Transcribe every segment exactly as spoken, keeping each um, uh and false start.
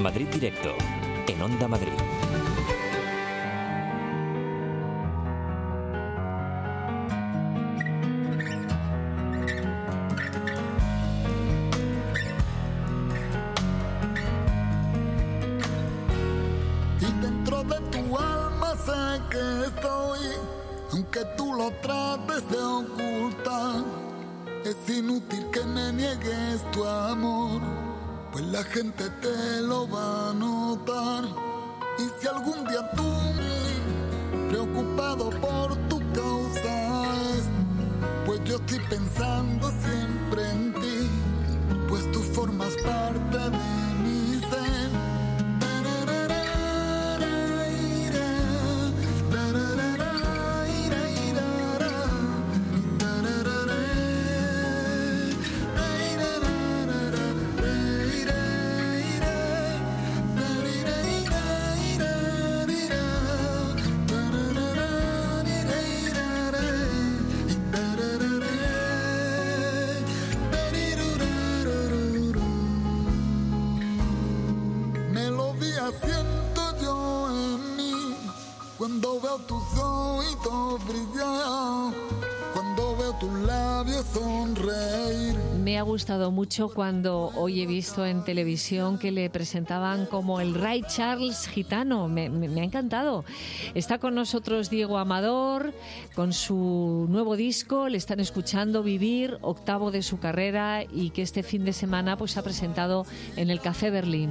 Madrid Directo, en Onda Madrid. Y dentro de tu alma sé que estoy, aunque tú lo trates de ocultar. Es inútil que me niegues tu amor, pues la gente te lo va a notar. Y si algún día tú, preocupado por tu causa es, pues yo estoy pensando siempre en ti, pues tú formas parte de mi ser. Siento yo en mí cuando veo tus ojitos brillar, cuando veo tus labios sonreír. Me ha gustado mucho cuando hoy he visto en televisión que le presentaban como el Ray Charles gitano. Me, me, me ha encantado. Está con nosotros Diego Amador con su nuevo disco. Le están escuchando, Vivir, octavo de su carrera, y que este fin de semana pues ha presentado en el Café Berlín.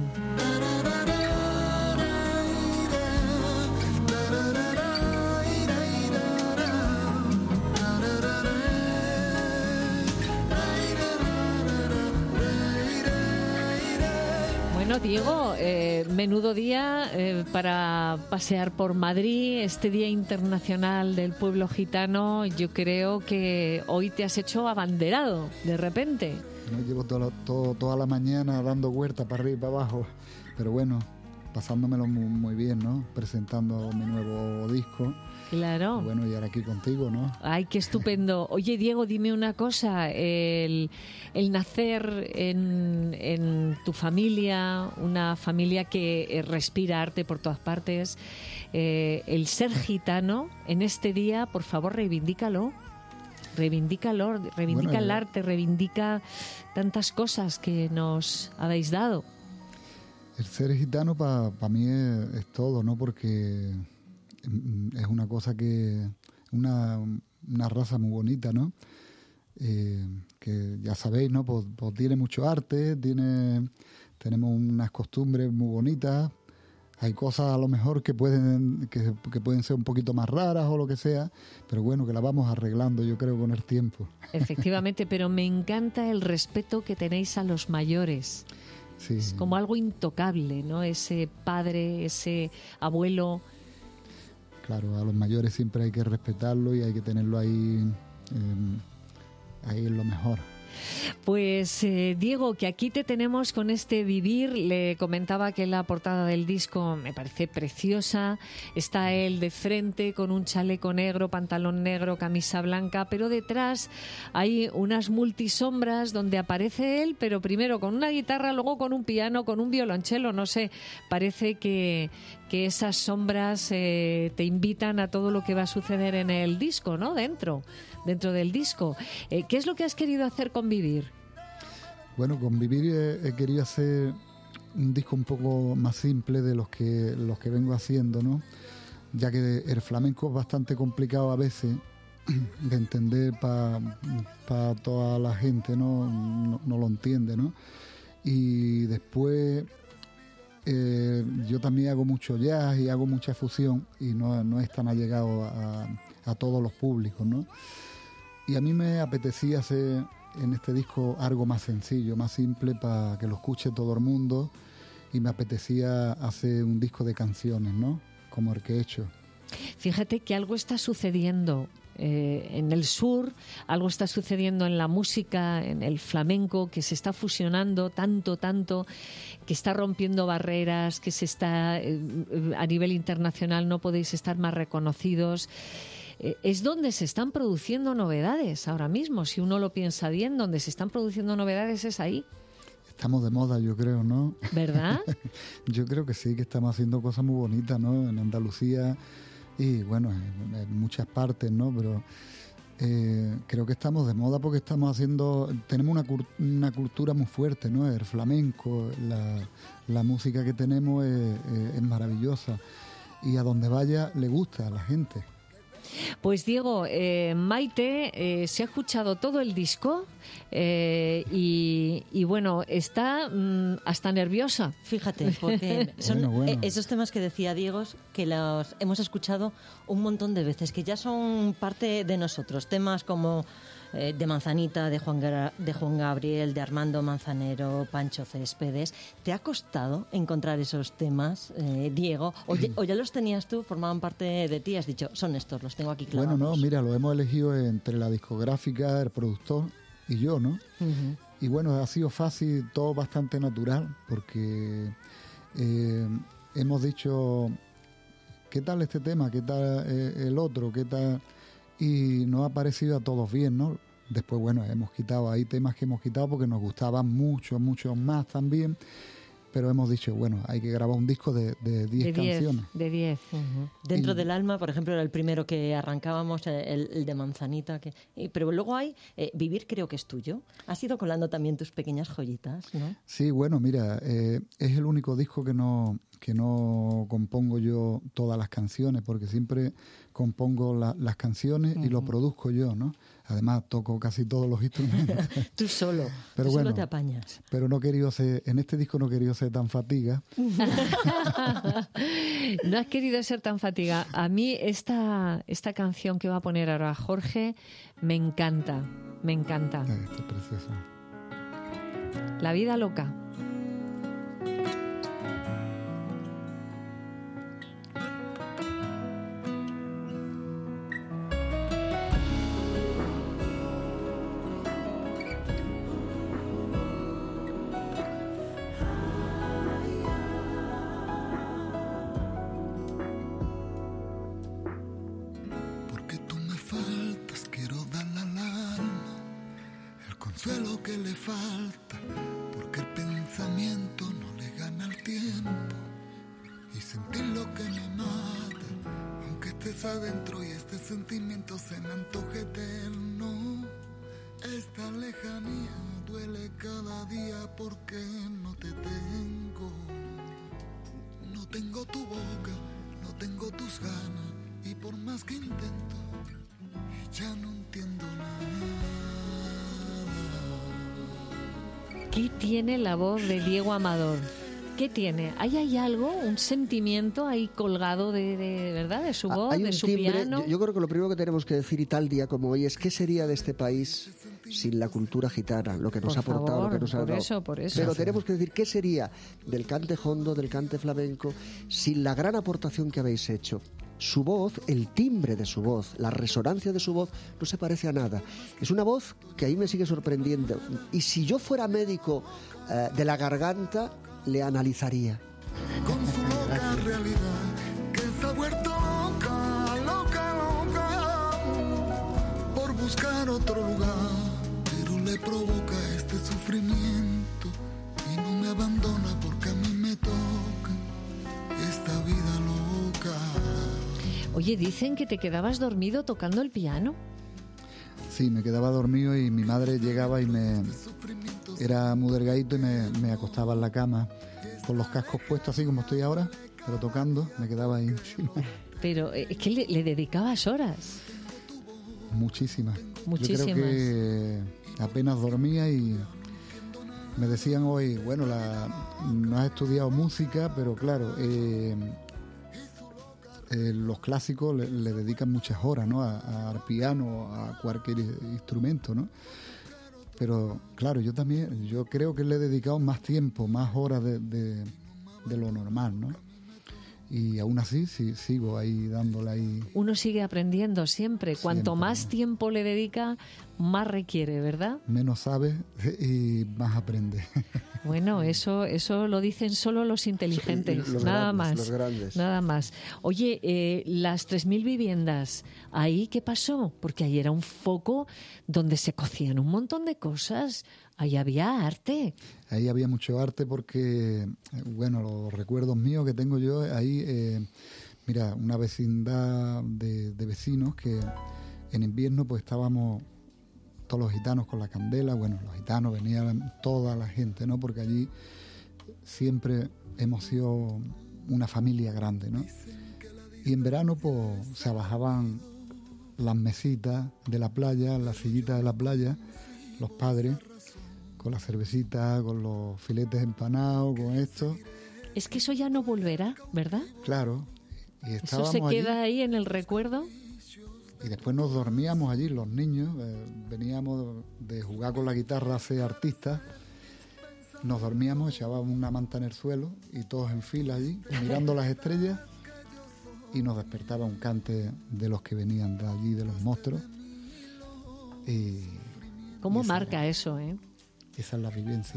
Bueno, Diego, eh, menudo día eh, para pasear por Madrid, este Día Internacional del Pueblo Gitano. Yo creo que hoy te has hecho abanderado, de repente. No, llevo todo, todo, toda la mañana dando vueltas para arriba y para abajo, pero bueno, pasándomelo muy, muy bien, ¿no? Presentando mi nuevo disco. Claro. Y bueno, y ahora aquí contigo, ¿no? Ay, qué estupendo. Oye, Diego, dime una cosa. El, el nacer en, en tu familia, una familia que respira arte por todas partes, eh, el ser gitano, en este día, por favor, reivindícalo. Reivindícalo, reivindica bueno, el yo... arte, reivindica tantas cosas que nos habéis dado. El ser gitano para pa mí es, es todo, ¿no? Porque es una cosa que... Una, una raza muy bonita, ¿no? Eh, que ya sabéis, ¿no? Pues, pues tiene mucho arte, tiene tenemos unas costumbres muy bonitas. Hay cosas a lo mejor que pueden que, que pueden ser un poquito más raras o lo que sea, pero bueno, que la vamos arreglando, yo creo, con el tiempo. Efectivamente, pero me encanta el respeto que tenéis a los mayores. Sí. Es como algo intocable, ¿no? Ese padre, ese abuelo. Claro, a los mayores siempre hay que respetarlo y hay que tenerlo ahí, eh, ahí en lo mejor. Pues eh, Diego, que aquí te tenemos con este Vivir. Le comentaba que la portada del disco me parece preciosa. Está él de frente con un chaleco negro, pantalón negro, camisa blanca, pero detrás hay unas multisombras donde aparece él, pero primero con una guitarra, luego con un piano, con un violonchelo, no sé. Parece que, que esas sombras eh, te invitan a todo lo que va a suceder en el disco, ¿no? Dentro, dentro del disco. Eh, ¿Qué es lo que has querido hacer con Vivir? Bueno, con Vivir he, he querido hacer un disco un poco más simple de los que los que vengo haciendo, ¿no? Ya que el flamenco es bastante complicado a veces de entender para pa toda la gente, ¿no? No, no lo entiende, ¿no? Y después eh, yo también hago mucho jazz y hago mucha fusión y no, no es tan allegado a, a todos los públicos, ¿no? Y a mí me apetecía hacer en este disco algo más sencillo, más simple, para que lo escuche todo el mundo, y me apetecía hacer un disco de canciones, ¿no? Como el que he hecho. Fíjate que algo está sucediendo eh, en el sur, algo está sucediendo en la música, en el flamenco, que se está fusionando tanto, tanto, que está rompiendo barreras, que se está eh, a nivel internacional no podéis estar más reconocidos. Es donde se están produciendo novedades ahora mismo. Si uno lo piensa bien, donde se están produciendo novedades es ahí. Estamos de moda, yo creo, ¿no? ¿Verdad? Yo creo que sí, que estamos haciendo cosas muy bonitas, ¿no? En Andalucía y, bueno, en, en muchas partes, ¿no? Pero eh, creo que estamos de moda porque estamos haciendo... Tenemos una, una cultura muy fuerte, ¿no? El flamenco, la, la música que tenemos es, es, es maravillosa. Y a donde vaya le gusta a la gente. Pues Diego, eh, Maite eh, se ha escuchado todo el disco eh, y, y bueno, está mm, hasta nerviosa. Fíjate, porque son bueno, bueno. esos temas que decía Diego, que los hemos escuchado un montón de veces, que ya son parte de nosotros. Temas como eh, de Manzanita, de Juan, Gra- de Juan Gabriel, de Armando Manzanero, Pancho Céspedes. ¿Te ha costado encontrar esos temas, eh, Diego? O ya, o ya los tenías tú, formaban parte de ti, has dicho, son estos, los tengo aquí clavados. Bueno, no, mira, lo hemos elegido entre la discográfica, el productor y yo, ¿no? Uh-huh. Y bueno, ha sido fácil, todo bastante natural, porque eh, hemos dicho, ¿qué tal este tema? ¿Qué tal eh, el otro? ¿Qué tal? Y nos ha parecido a todos bien, ¿no? Después, bueno, hemos quitado, hay temas que hemos quitado porque nos gustaban mucho, mucho más también, pero hemos dicho, bueno, hay que grabar un disco de diez canciones. De diez. Uh-huh. Dentro Y... del alma, por ejemplo, era el primero que arrancábamos, el, el de Manzanita. Que, y, pero luego hay eh, Vivir creo que es tuyo. Has ido colando también tus pequeñas joyitas, ¿no? Sí, bueno, mira, eh, es el único disco que no, que no compongo yo todas las canciones, porque siempre compongo la, las canciones uh-huh. y lo produzco yo, ¿no? Además, toco casi todos los instrumentos. Tú solo, pero tú bueno, solo te apañas. Pero no he querido ser, en este disco no he querido ser tan fatiga. No has querido ser tan fatiga. A mí esta, esta canción que va a poner ahora Jorge me encanta, me encanta. Ay, esto es precioso. La vida loca. Consuelo que le falta, porque el pensamiento no le gana al tiempo, y sentir lo que me mata, aunque estés adentro y este sentimiento se me antoje eterno. Esta lejanía duele cada día porque no te tengo. No tengo tu boca, no tengo tus ganas, y por más que intento, ya no entiendo nada. ¿Qué tiene la voz de Diego Amador? ¿Qué tiene? ¿Hay, hay algo, un sentimiento ahí colgado de, de verdad, de su voz, hay de un su timbre, piano? Yo, yo creo que lo primero que tenemos que decir y tal día como hoy es qué sería de este país sin la cultura gitana, lo que nos por ha aportado, favor, lo que nos ha por dado. eso, por eso. Pero tenemos que decir qué sería del cante jondo, del cante flamenco, sin la gran aportación que habéis hecho. Su voz, el timbre de su voz, la resonancia de su voz no se parece a nada. Es una voz que a mí me sigue sorprendiendo. Y si yo fuera médico eh, de la garganta, le analizaría. Con su loca realidad, que se ha vuelto loca, loca, loca, por buscar otro lugar, pero le provoca este sufrimiento y no me abandona porque a mí me toca esta vida loca. Oye, dicen que te quedabas dormido tocando el piano. Sí, me quedaba dormido y mi madre llegaba y me... Era muy delgadito y me, me acostaba en la cama con los cascos puestos así como estoy ahora, pero tocando, me quedaba ahí. Pero es que le, le dedicabas horas. Muchísimas. Muchísimas. Yo creo que apenas dormía y me decían hoy, bueno, la, no has estudiado música, pero claro, eh, eh, los clásicos le, le dedican muchas horas, ¿no? A, a, al piano, a cualquier instrumento, ¿no? Pero claro, yo también, yo creo que le he dedicado más tiempo, más horas de, de, de lo normal, ¿no? Y aún así sí, sigo ahí dándole ahí. Uno sigue aprendiendo siempre. Cuanto Siempre, más ¿no? tiempo le dedica, más requiere, ¿verdad? Menos sabes y más aprendes. Bueno, eso eso lo dicen solo los inteligentes, Los nada grandes, más. los grandes. Nada más. Oye, eh, las tres mil viviendas, ¿ahí qué pasó? Porque ahí era un foco donde se cocían un montón de cosas. Ahí había arte. Ahí había mucho arte porque, bueno, los recuerdos míos que tengo yo, ahí, eh, mira, una vecindad de, de vecinos que en invierno pues estábamos todos los gitanos con la candela, bueno, los gitanos venían toda la gente, ¿no? Porque allí siempre hemos sido una familia grande, ¿no? Y en verano pues se bajaban las mesitas de la playa, las sillitas de la playa, los padres, con la cervecita, con los filetes empanados, con esto. Es que eso ya no volverá, ¿verdad? Claro. Y Eso estábamos se queda allí, ahí en el recuerdo. y después nos dormíamos allí, los niños. eh, veníamos de jugar con la guitarra a ser artistas. Nos dormíamos, echábamos una manta en el suelo y todos en fila allí, mirando las estrellas, y nos despertaba un cante de los que venían de allí, de los monstruos. Y ¿Cómo y esa marca eso, eh? esa es la vivencia.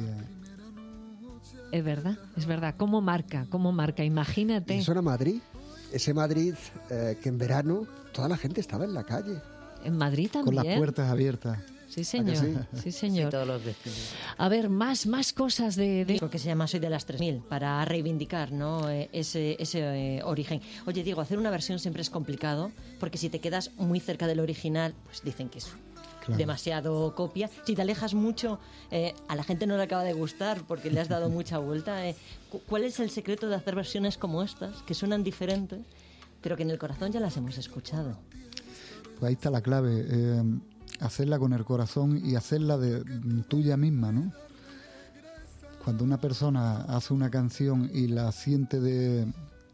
Es verdad, es verdad. ¿Cómo marca? ¿Cómo marca? Imagínate. Y eso era Madrid, ese Madrid eh, que en verano toda la gente estaba en la calle. En Madrid también. Con las puertas abiertas. Sí, señor. sí? Sí, señor. Sí, todos los vecinos. A ver, más, más cosas de... de... Digo que se llama Soy de las tres mil, para reivindicar, ¿no? Eh, ese, ese eh, origen. Oye, Diego, hacer una versión siempre es complicado, porque si te quedas muy cerca del original, pues dicen que es Claro. demasiado copia. Si te alejas mucho, eh, a la gente no le acaba de gustar porque le has dado mucha vuelta. Eh. Cu- ¿Cuál es el secreto de hacer versiones como estas, que suenan diferentes, pero que en el corazón ya las hemos escuchado? Pues ahí está la clave, eh, hacerla con el corazón y hacerla de tuya misma, ¿no? Cuando una persona hace una canción y la siente de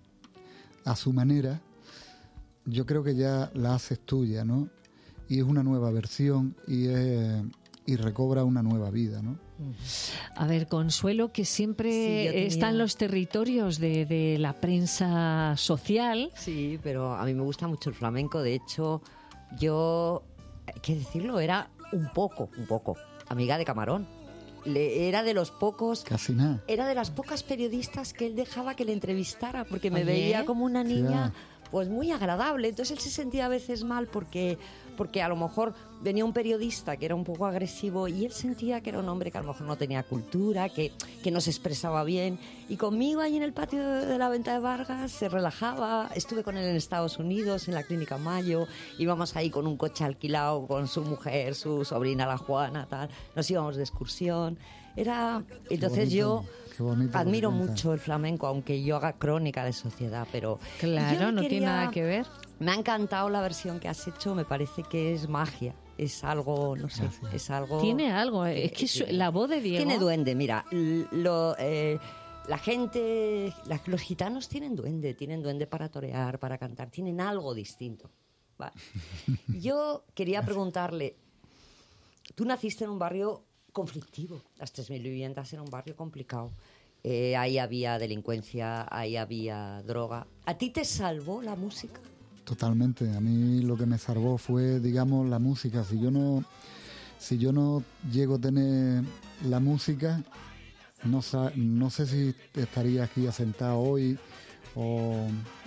a su manera, yo creo que ya la haces tuya, ¿no? Y es una nueva versión y, es, y recobra una nueva vida, ¿no? A ver, Consuelo, que siempre Sí, yo tenía- está en los territorios de, de la prensa social. Sí, pero a mí me gusta mucho el flamenco. De hecho, yo, hay que decirlo, era un poco, un poco, amiga de Camarón. Le, era de los pocos... Casi nada. Era de las pocas periodistas que él dejaba que le entrevistara, porque me Oye. veía como una niña, Ya. pues muy agradable. Entonces él se sentía a veces mal porque, porque a lo mejor venía un periodista que era un poco agresivo y él sentía que era un hombre que a lo mejor no tenía cultura, que, que no se expresaba bien. Y conmigo ahí en el patio de, de la Venta de Vargas se relajaba. Estuve con él en Estados Unidos, en la Clínica Mayo. Íbamos ahí con un coche alquilado con su mujer, su sobrina, la Juana, tal. Nos íbamos de excursión. Era... Entonces bonito, yo qué bonito admiro lo que cuentas. mucho el flamenco, aunque yo haga crónica de sociedad, pero... y yo Claro, le no tiene quería- nada que ver. Me ha encantado la versión que has hecho, me parece que es magia. Es algo, no sé, Gracias. es algo... Tiene algo. Es que su- la voz de Diego... Tiene duende, mira, l- lo, eh, la gente, la- los gitanos tienen duende, tienen duende para torear, para cantar, tienen algo distinto. Vale. Yo quería preguntarle, tú naciste en un barrio conflictivo, las tres mil viviendas era un barrio complicado. Eh, ahí había delincuencia, ahí había droga. ¿A ti te salvó la música? Totalmente. A mí lo que me salvó fue, digamos, la música. Si yo no, si yo no llego a tener la música, no, sa- no sé si estaría aquí asentado hoy o...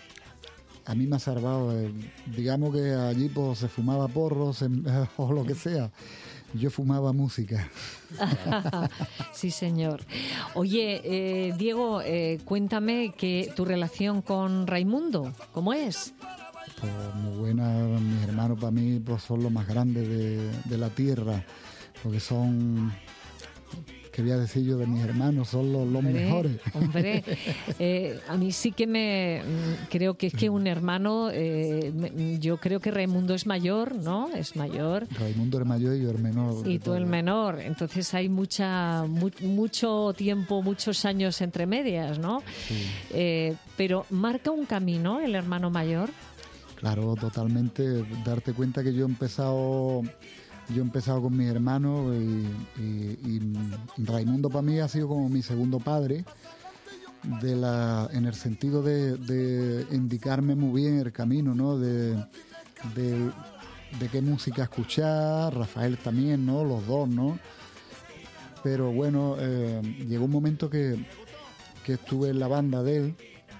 A mí me ha salvado. eh, digamos que allí pues, se fumaba porros en- o lo que sea. Yo fumaba música. Sí, señor. Oye, eh, Diego, eh, cuéntame que tu relación con Raimundo, ¿cómo es? Pues muy buena. Mis hermanos para mí pues, son los más grandes de, de la tierra. Porque son... ¿Qué voy a decir yo de mis hermanos? Son los, los Hombre, mejores. Hombre, eh, a mí sí que me mm, creo que es que un hermano, eh, me- yo creo que Raimundo es mayor, ¿no? Es mayor. Raimundo el mayor y yo el menor. Y de tú el todos. menor, entonces hay mucha mu- mucho tiempo, muchos años entre medias, ¿no? Sí. Eh, pero marca un camino el hermano mayor. Claro, totalmente. Darte cuenta que yo he empezado, yo he empezado con mis hermanos y, y- y Raimundo para mí ha sido como mi segundo padre, de la, en el sentido de, de indicarme muy bien el camino, ¿no? De, de de qué música escuchar, Rafael también, ¿no? Los dos, ¿no? Pero bueno, eh, llegó un momento que, que estuve en la banda de él,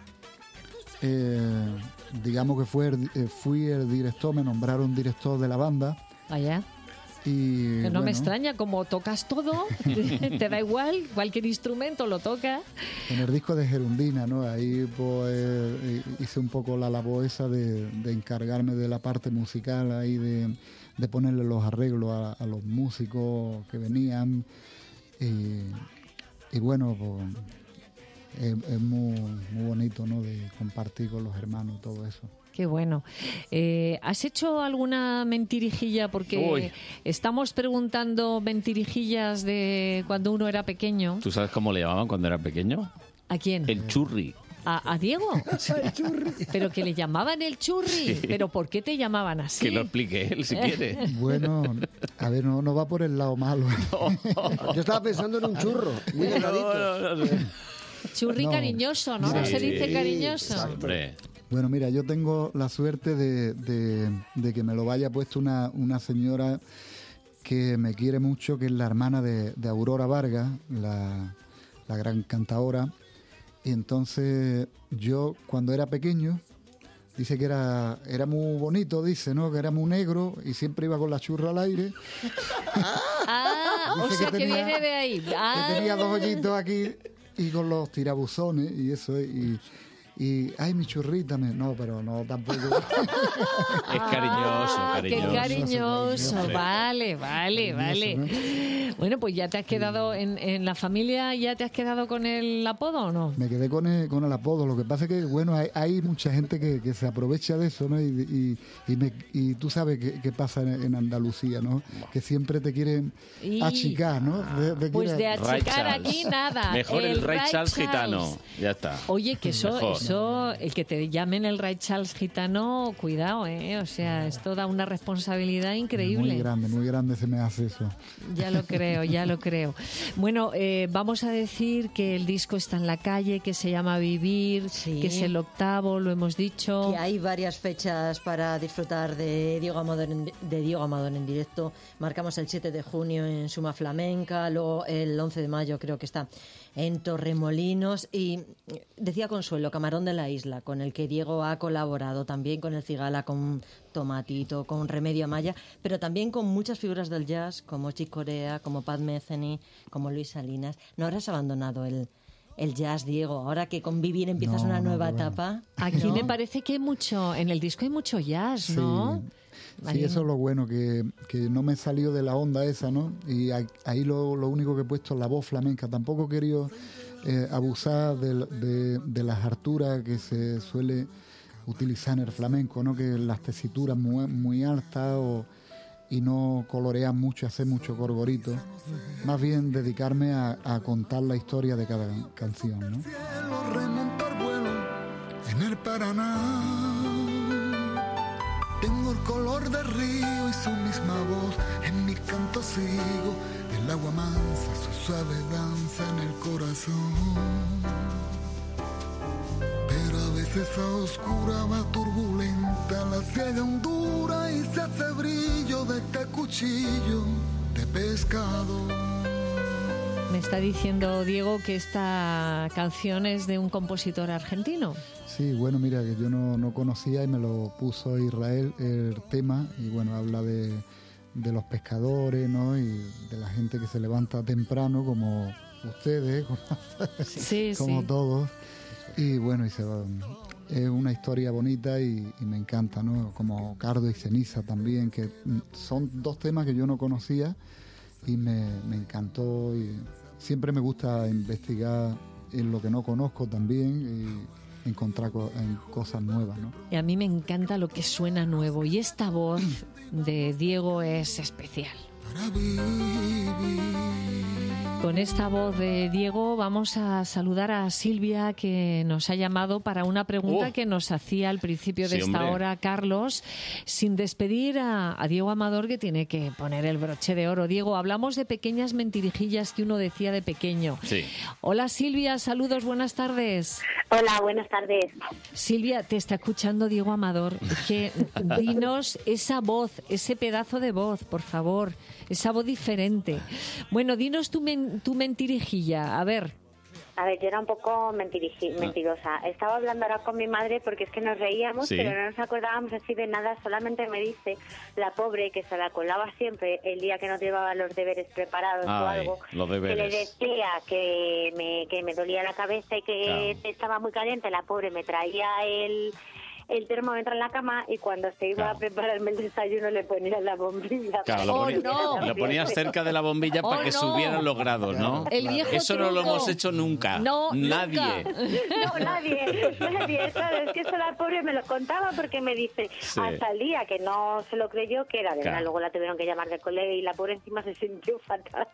eh, digamos que fue el, eh, fui el director, me nombraron director de la banda. Allá. Y, que no bueno, me extraña, como tocas todo, te da igual, cualquier instrumento lo toca. En el disco de Gerundina, ¿no? Ahí pues eh, hice un poco la labor esa de, de encargarme de la parte musical, ahí de, de ponerle los arreglos a, a los músicos que venían. Y, y bueno, pues es, es muy, muy bonito, ¿no? De compartir con los hermanos todo eso. Qué bueno. Eh, ¿Has hecho alguna mentirijilla? Porque Uy. estamos preguntando mentirijillas de cuando uno era pequeño. ¿Tú sabes cómo le llamaban cuando era pequeño? ¿A quién? El churri. ¿A, a Diego? Pero que le llamaban el churri. Sí. ¿Pero por qué te llamaban así? Que lo explique él, si quiere. Bueno, a ver, no, no va por el lado malo. Yo estaba pensando en un churro, muy delgadito. No, no, no, no. Churri No. cariñoso, ¿no? ¿No Sí, se dice sí, cariñoso? Hombre. Bueno, mira, yo tengo la suerte de, de, de que me lo vaya puesto una, una señora que me quiere mucho, que es la hermana de, de Aurora Vargas, la, la gran cantadora. Y entonces yo, cuando era pequeño, dice que era, era muy bonito, dice, ¿no? Que era muy negro y siempre iba con la churra al aire. Ah, o Dice sea que, tenía- viene de ahí. Ah. Que tenía dos hoyitos aquí y con los tirabuzones y eso. Y, y ay, mi churrita, me... no, pero no, tampoco. Es cariñoso, Ah, cariñoso. Qué cariñoso. Cariñoso. Vale, vale, vale. Cariñoso, Bueno, pues ya te has quedado en, en la familia, ¿ya te has quedado con el apodo o no? Me quedé con el, con el apodo. Lo que pasa es que, bueno, hay, hay mucha gente que, que se aprovecha de eso, ¿no? Y, y, y, me- y tú sabes qué, qué pasa en, en Andalucía, ¿no? Que siempre te quieren Y- achicar, ¿no? De- de Pues de quieren- Ray achicar Charles. aquí nada. Mejor el, Ray Charles gitano. Ya está. Oye, que eso, Mejor. eso, el que te llamen el Ray Charles gitano, cuidado, ¿eh? O sea, esto da una responsabilidad increíble. Muy grande, muy grande se me hace eso. Ya lo creo, ya lo creo. Bueno, eh, vamos a decir que el disco está en la calle, que se llama Vivir, Sí. que es el octavo, lo hemos dicho. Que hay varias fechas para disfrutar de Diego Amador en, de Diego Amador en directo. Marcamos el siete de junio en Suma Flamenca, luego el once de mayo creo que está en Torremolinos. Y decía Consuelo, Camarón de la Isla, con el que Diego ha colaborado también con el Cigala, con Tomatito, con Remedio Amaya, pero también con muchas figuras del jazz, como Chick Corea, como Pat Metheny, como Luis Salinas. ¿No habrás abandonado el, el jazz, Diego? Ahora que con Vivir empiezas No, una no, nueva que va. etapa. Aquí ¿no? me parece que hay mucho, en el disco hay mucho jazz, ¿no? Sí, Hay eso es un- lo bueno, que, que no me he salido de la onda esa, ¿no? Y ahí, ahí lo, lo único que he puesto es la voz flamenca. Tampoco he querido eh, abusar de, de- de las harturas que se suele utilizar en el flamenco, ¿no? Que las tesituras muy, muy altas o, y no colorear mucho, hacer mucho gorgorito. Más bien dedicarme a, a contar la historia de cada canción, ¿no? Cielo, remontar vuelo en el Paraná. Tengo el color del río y su misma voz en mi canto sigo. El agua mansa, su suave danza en el corazón. Pero a veces a oscura va turbulenta la ciega hondura y se hace brillo de este cuchillo de pescado. Me está diciendo Diego que esta canción es de un compositor argentino. Sí, bueno, mira, que yo no, no conocía y me lo puso Israel el tema y bueno, habla de, de los pescadores, ¿no? Y de la gente que se levanta temprano como ustedes, como, Sí, como sí. todos. Y bueno, y se va, es una historia bonita y, y me encanta, ¿no? Como Cardo y Ceniza también, que mm, son dos temas que yo no conocía y me, me encantó y siempre me gusta investigar en lo que no conozco también y encontrar co- en cosas nuevas, ¿no? Y a mí me encanta lo que suena nuevo y esta voz de Diego es especial. Para vivir. Con esta voz de Diego vamos a saludar a Silvia, que nos ha llamado para una pregunta Oh. que nos hacía al principio de Sí, esta hombre. hora Carlos, sin despedir a, a Diego Amador, que tiene que poner el broche de oro. Diego, hablamos de pequeñas mentirijillas que uno decía de pequeño. Sí. Hola Silvia, saludos, buenas tardes. Hola, buenas tardes. Silvia, te está escuchando Diego Amador. Es que dinos esa voz, ese pedazo de voz, por favor. Esa voz diferente. Bueno, dinos tu, men- tu mentirijilla. A ver. A ver, yo era un poco mentiriji- mentirosa. Estaba hablando ahora con mi madre porque es que nos reíamos, Sí. pero no nos acordábamos así de nada. Solamente me dice la pobre que se la colaba siempre el día que no llevaba los deberes preparados o Ay, algo. los Que le deberes. decía que me, que me dolía la cabeza y que estaba muy caliente. La pobre me traía el... el termómetro en la cama y cuando se iba Claro. a prepararme el desayuno le ponía la bombilla. Claro, lo, Oh, ponía- no. lo ponías cerca de la bombilla Oh, para que no. subieran los grados, ¿no? El viejo Eso no lo truco. hemos hecho nunca. No, Nadie. nunca. No, nadie, nadie, claro, es que eso la pobre me lo contaba porque me dice Sí. hasta el día que no se lo creyó que era de verdad, Claro. luego la tuvieron que llamar del colegio y la pobre encima se sintió fatal.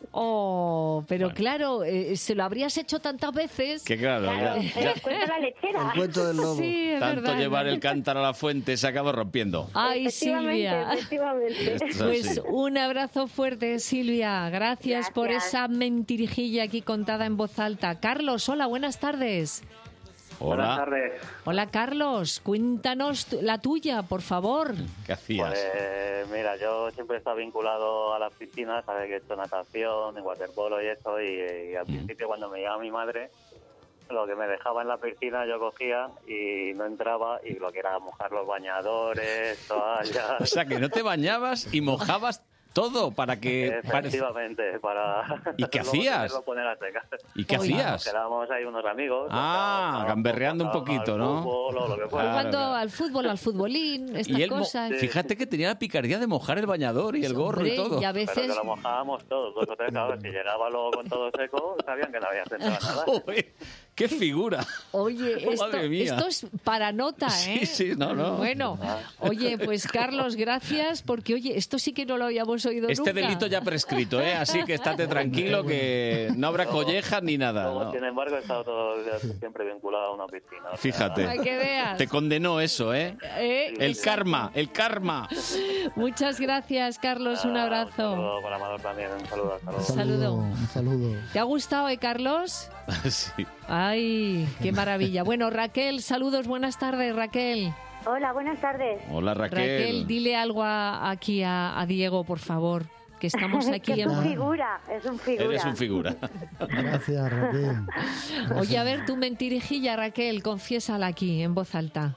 Oh, pero Bueno. claro, eh, se lo habrías hecho tantas veces. Que claro, Claro, ya- el ya cuento de la lechera. El cuento del lobo. Sí, es tanto verdad. llevar el cántaro a la fuente se acabó rompiendo. Ay, Efectivamente, Silvia. efectivamente. Esto es Pues así. un abrazo fuerte, Silvia. Gracias, por Gracias. esa mentirijilla aquí contada en voz alta. Carlos, hola, buenas tardes. Hola, tardes. Hola, Carlos. Cuéntanos tu- la tuya, por favor. ¿qué hacías? Pues mira, yo siempre he estado vinculado a las piscinas, sabes que he hecho natación, en waterpolo y eso, y, y al principio cuando me llegaba mi madre, lo que me dejaba en la piscina yo cogía y no entraba, y lo que era mojar los bañadores, O toallas... sea, que no te bañabas y mojabas todo para que... pare- Efectivamente, para... ¿Y qué luego hacías? tenerlo poner a secar. ¿Y qué Oye. hacías? Quedábamos ahí unos amigos. Ah, jugábamos, gamberreando un jugábamos poquito, al ¿no? fútbol o lo que fuera. Claro, Jugando claro. al fútbol, al futbolín, estas Y él, mo- cosas. fíjate que tenía la picardía de mojar el bañador y el gorro Hombre, y todo. y a Pero veces... que lo mojábamos todos, dos o tres, claro, si llegaba luego con todo seco, sabían que no había sentado nada. Joder, ¡qué figura! Oye, esto, Madre mía. esto es para nota, ¿eh? Sí, sí, no, no. Bueno, oye, pues Carlos, gracias, porque oye, esto sí que no lo habíamos oído Este nunca. delito ya prescrito, ¿eh? Así que estate tranquilo que no habrá collejas ni nada. Luego, ¿no? sin embargo, he estado todo el día siempre vinculado a una piscina. o sea, Fíjate. Para que veas. Te condenó eso, ¿eh? ¿Eh? El karma, el karma. Muchas gracias, Carlos, un Un abrazo. saludo para Amador también, un saludo, hasta luego. Un saludo. Un saludo. ¿Te ha gustado, eh, Carlos? Sí. Ay, qué maravilla. Bueno, Raquel, saludos, buenas tardes, Raquel. Hola, buenas tardes. Hola, Raquel. Raquel, dile algo a- aquí a, a Diego, por favor, que estamos aquí que es en... un figura, es un figura. Eres un figura. Gracias, Raquel. Oye, a ver, tu mentirijilla, Raquel, confiésala aquí, en voz alta.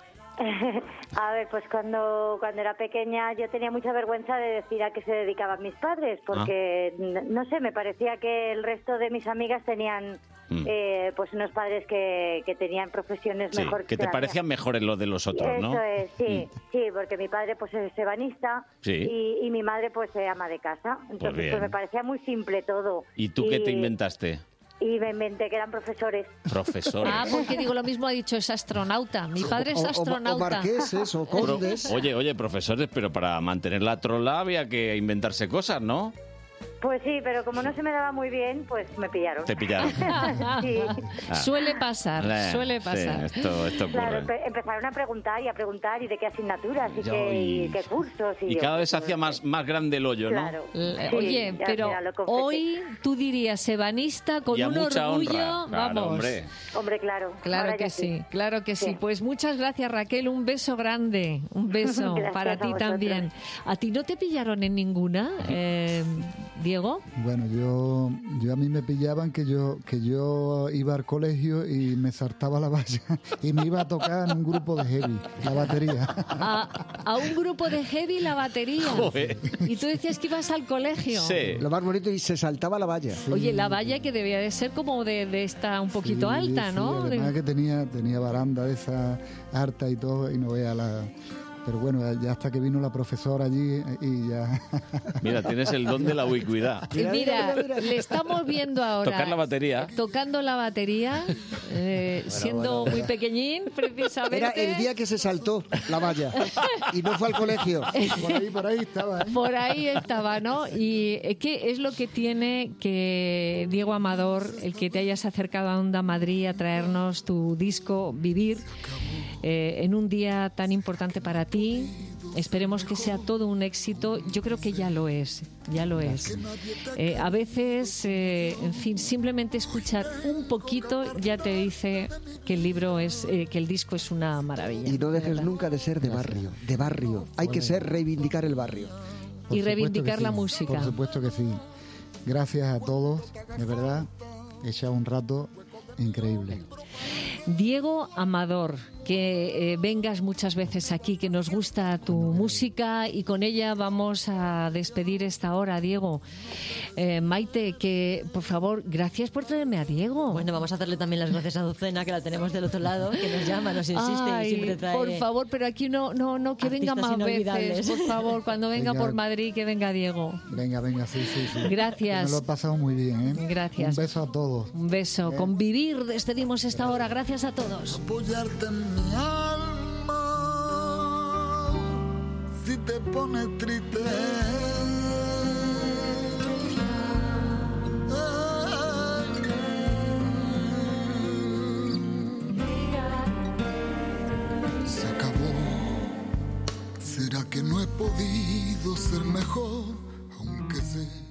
A ver, pues cuando, cuando era pequeña yo tenía mucha vergüenza de decir a qué se dedicaban mis padres, porque, n- no sé, me parecía que el resto de mis amigas tenían Mm. eh, pues unos padres que, que tenían profesiones Sí, mejor que te la parecían mejores los de los otros, ¿no? Eso es, sí, sí, porque mi padre pues es ebanista Sí. y, y mi madre pues se ama de casa, entonces bien. pues me parecía muy simple todo. ¿Y tú qué te inventaste? Y me inventé que eran profesores. Profesores. Ah, porque digo lo mismo ha dicho, es astronauta. Mi padre es O- o- o astronauta. marqueses o Pro- condes. oye, oye, profesores, pero para mantener la trola había que inventarse cosas, ¿no? Pues sí, pero como no se me daba muy bien, pues me pillaron. Te pillaron. Sí. Ah. Suele pasar, Eh, suele sí, pasar. esto, esto Claro, ocurre. empe- empezaron a preguntar y a preguntar y de qué asignaturas y, Yo, qué, y- y qué cursos. Y, Y yo, cada vez se pues, hacía no sé. más, más grande el hoyo, ¿no? Claro. Eh, Sí, Oye, y al pero final lo confesé. hoy tú dirías ebanista con Y a un mucha orgullo, honra. Claro, vamos. hombre. Hombre, claro. Claro ahora que ya sí, claro que sí. Sí. Pues muchas gracias, Raquel. Un beso grande. Un beso Gracias para a ti vosotros. también. ¿A ti no te pillaron en ninguna, eh, Diego? Bueno, yo, yo a mí me pillaban que yo que yo iba al colegio y me saltaba la valla y me iba a tocar en un grupo de heavy, la batería. A, a un grupo de heavy la batería. Joder. Y tú decías que ibas al colegio. Sí. Lo más bonito, y se saltaba la valla. Oye, la valla que debía de ser como de, de esta un poquito Sí, alta, sí, ¿no? además De- que tenía, tenía baranda de esa harta y todo, y no vea la... Pero bueno, ya hasta que vino la profesora allí y ya... Mira, tienes el don de la ubicuidad. Y mira, le estamos viendo ahora. Tocar la batería. Tocando la batería, eh, siendo muy pequeñín, precisamente. Era el día que se saltó la valla y no fue al colegio. Por ahí, por ahí estaba, ¿eh? Por ahí estaba, ¿no? Y es que es lo que tiene que Diego Amador, el que te hayas acercado a Onda Madrid a traernos tu disco Vivir, eh, en un día tan importante para ti, Esperemos que sea todo un éxito. Yo creo que ya lo es, ya lo es. Eh, a veces, eh, en fin, simplemente escuchar un poquito ya te dice que el libro es, eh, que el disco es una maravilla. Y no dejes ¿verdad? nunca de ser de barrio, de barrio. Hay que ser, reivindicar el barrio. Por Y supuesto reivindicar que la sí, música. Por supuesto que sí. Gracias a todos, de verdad. He echado un rato increíble. Diego Amador, que eh, vengas muchas veces aquí, que nos gusta tu música y con ella vamos a despedir esta hora, Diego. Eh, Maite, que por favor, gracias por traerme a Diego. Bueno, vamos a hacerle también las gracias a Azucena, que la tenemos del otro lado, que nos llama, nos insiste Ay, y siempre trae... por favor, pero aquí no, no, no, que venga artistas más inolvidables. veces, por favor, cuando venga, Venga. por Madrid, que venga Diego. Venga, venga, sí, sí, sí. Gracias. Que me lo he pasado muy bien, ¿eh? Gracias. Un beso a todos. Un beso. Con Vivir despedimos esta hora. Gracias a todos. Apoyarte en mi alma si te pones triste. Se acabó. ¿Será que no he podido ser mejor? Aunque sé